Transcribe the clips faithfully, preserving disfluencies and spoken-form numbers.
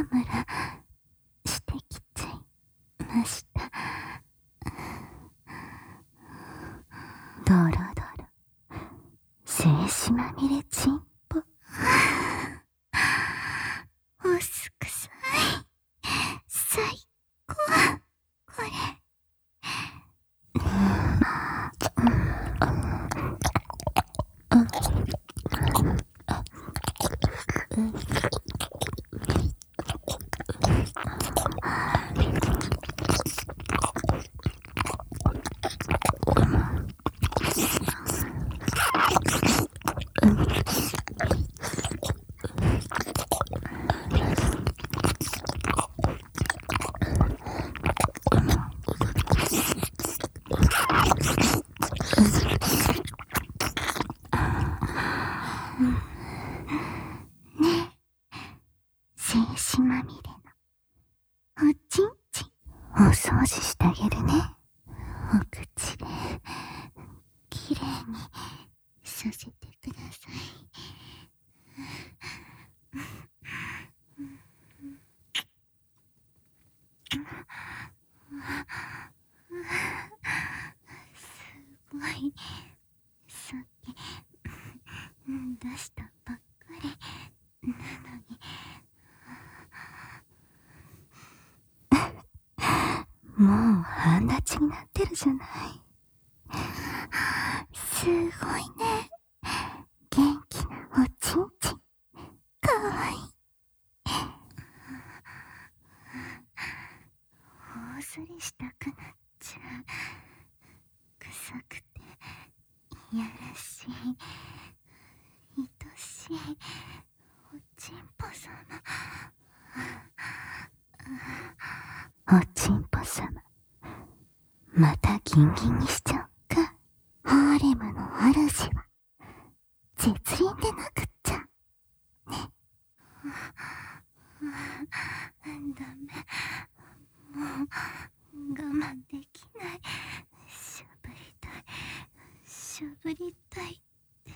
ラムラしてきちゃいました。ドロドロ精子まみれチンポおすくさい最高これ。精子まみれのおちんちんお掃除してあげるね。お口できれいにさせてください。すごいさっき出したばっかりなのにもう半立ちになってるじゃない。すごいね。元気なおちんちん。かわいい。大すりしたくなっちゃう。臭くていやらしい愛しいおちんぽさま。おちんぽさま、またギンギンにしちゃおっか。ハーレムの主は絶倫でなくっちゃね。ダメ、もう我慢できない。しゃぶりたいしゃぶりたいです。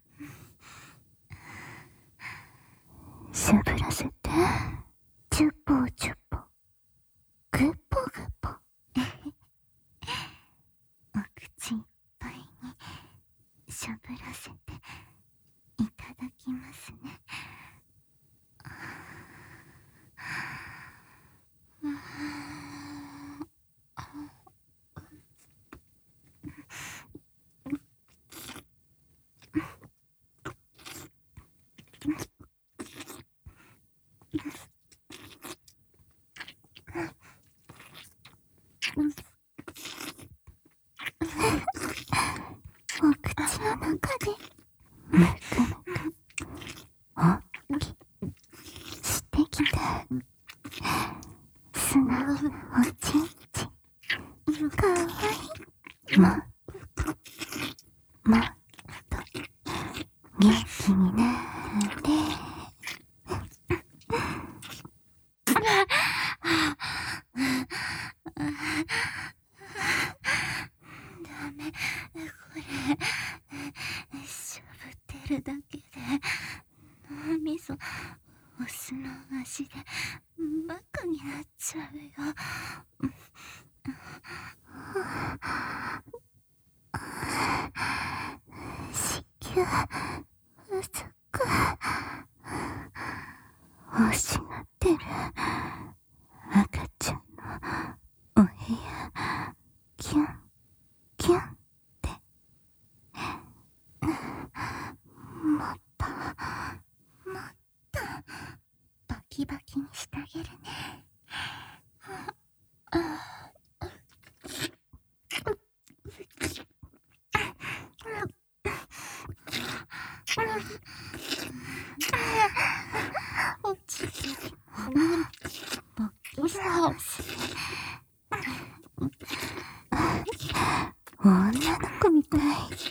しゃぶらせて。チュポチュポグポグポお口いっぱいにしゃぶらせていただきますね。お口の中でむくむくおっきしてきた素直なおちんちん。かわいい。もっともっと元気になれ。ダメ、これしゃぶってるだけで脳みそオスの足でバカになっちゃうよ。子宮薄く欲しがってる赤ちゃんのお部屋キュンキュンってもっともっとバキバキにしてあげるね。おちびもバキさす女の子みたい。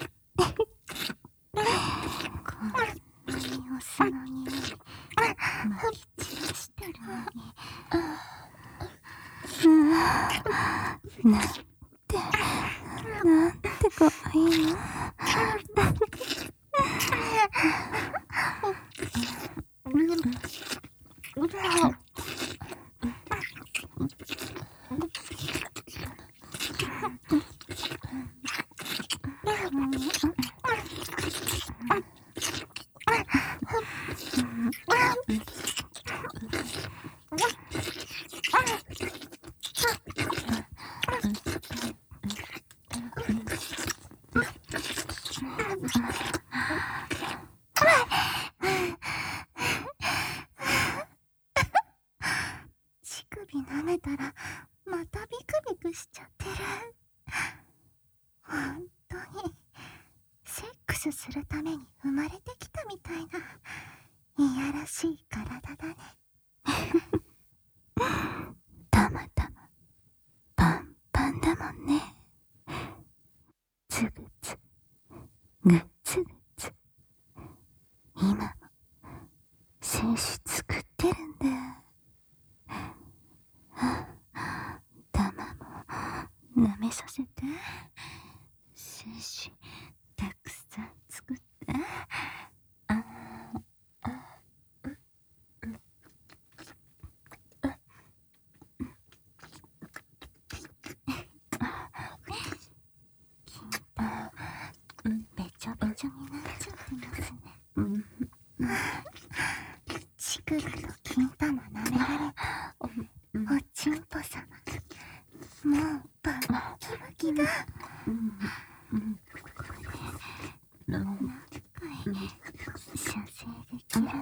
こんなにお酢の匂いまき散らしてるのになんてなんてかわいいの。 指舐めたらまたビクビクしちゃってる。ほんとにセックスするために生まれてきたみたいないやらしい体だね。たまたまパンパンだもんね。つぐつぐつぐつ今も精子作ってるんだ。玉も舐めさせて。精子たくさん作って。ああべちょべちょになっちゃってますね。うんちくがと金玉舐められたおちんぽさま、もうバッキバキだ。何回射精できるのか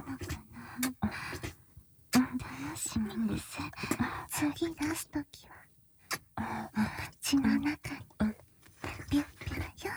な。楽しみです。次出すときはお口の中にピュッピュッよ。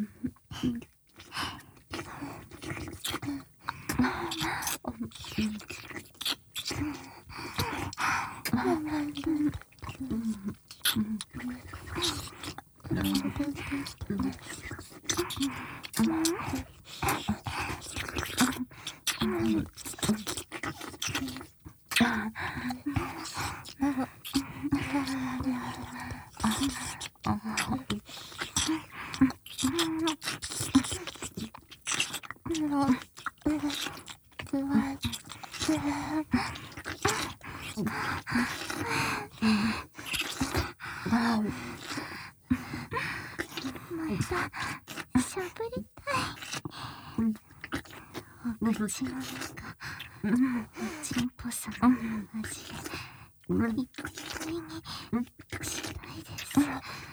またしゃぶりたい。お口の中おちんぽさまの味いっぱいにしたいです。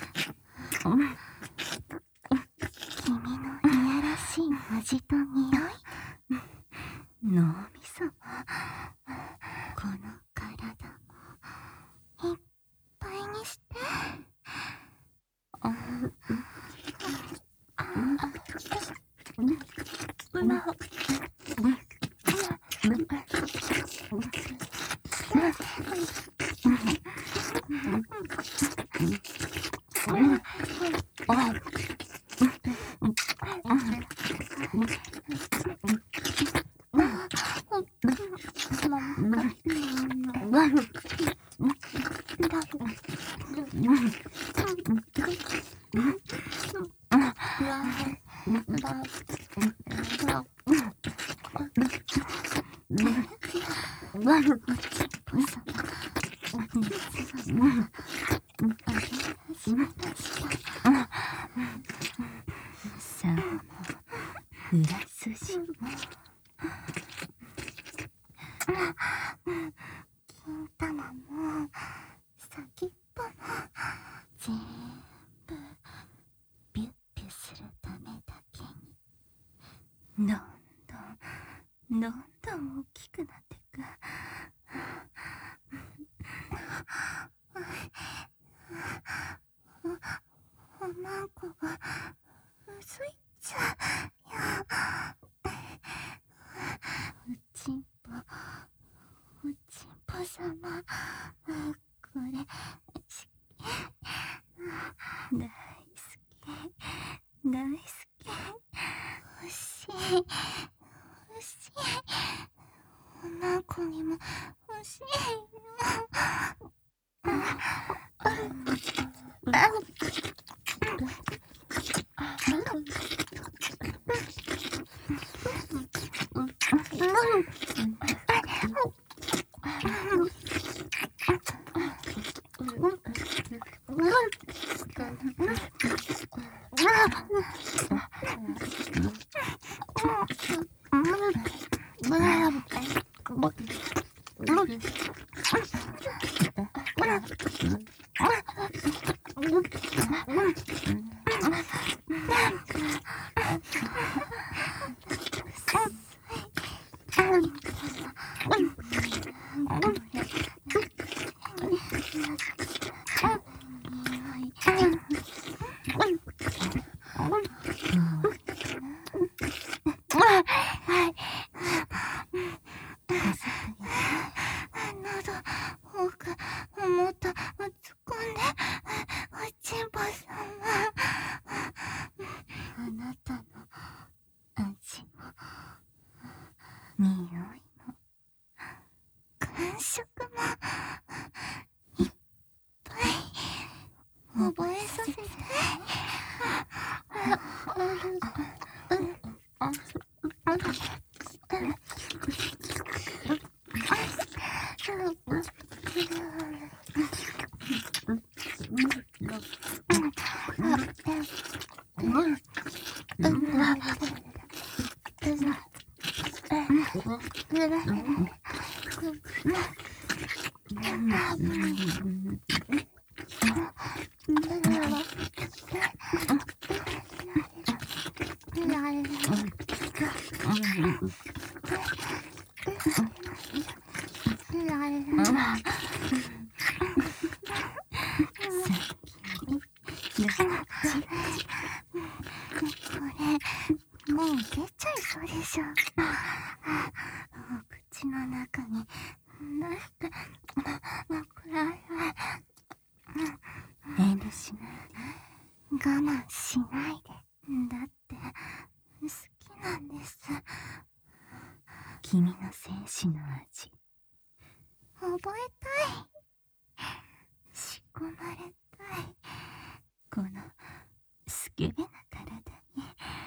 君のいやらしい味と匂い、脳みそもこの体もいっぱいにして。さあも裏筋も金玉も先っぽも全部ビュッビュするためだけにどんどんどんどん大きくなってく。おまんこが薄いっちゃよ。おちんぽおちんぽさま、これ好き、大好き大好き。欲しい欲しい。おまんこにも欲しいよ。 色もいっぱい覚えさせて。もう出ちゃいそうでしょ。お口の中になんかこれ遠慮しないで、我慢しないで。だって好きなんです。君の精子の味覚えたい。仕込まれたい。このスケベな体に。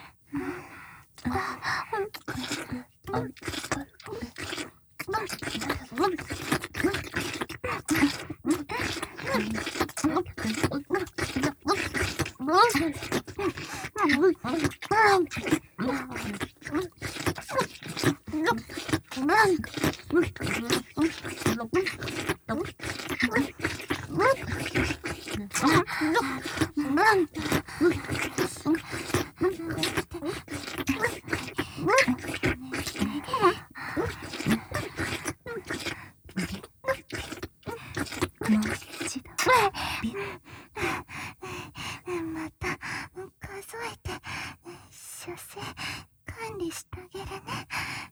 また数えて射精管理してあげるね。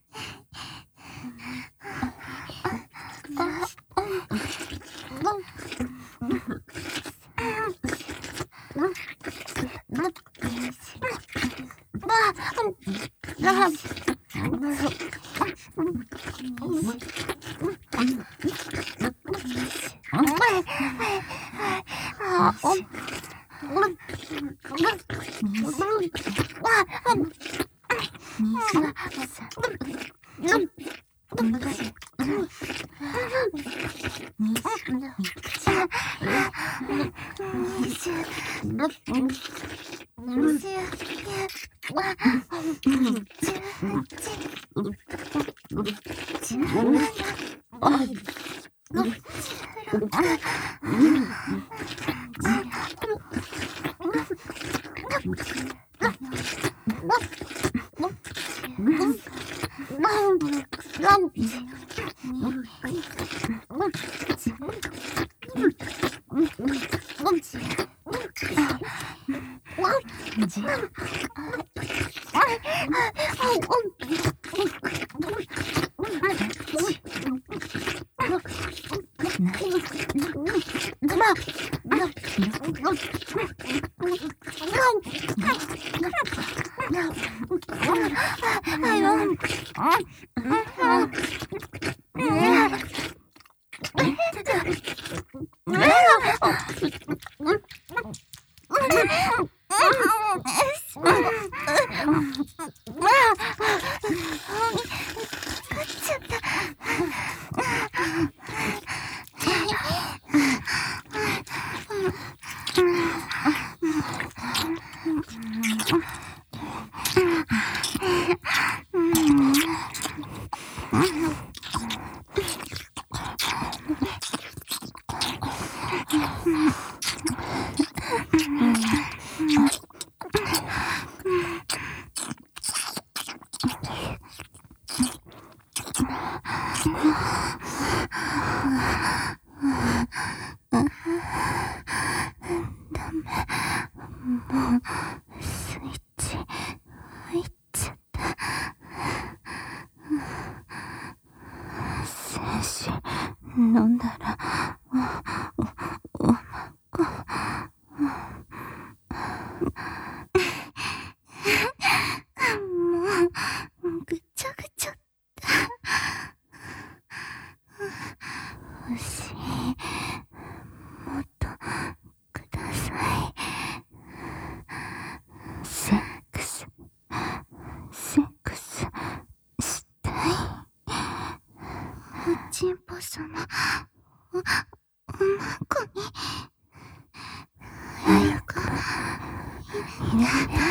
飲んだらおおまこもうぐちゃぐちゃだ。 しい。もっとください。セックス、セックスしたい。おちんぽさま、お、おまこに、早く入れて。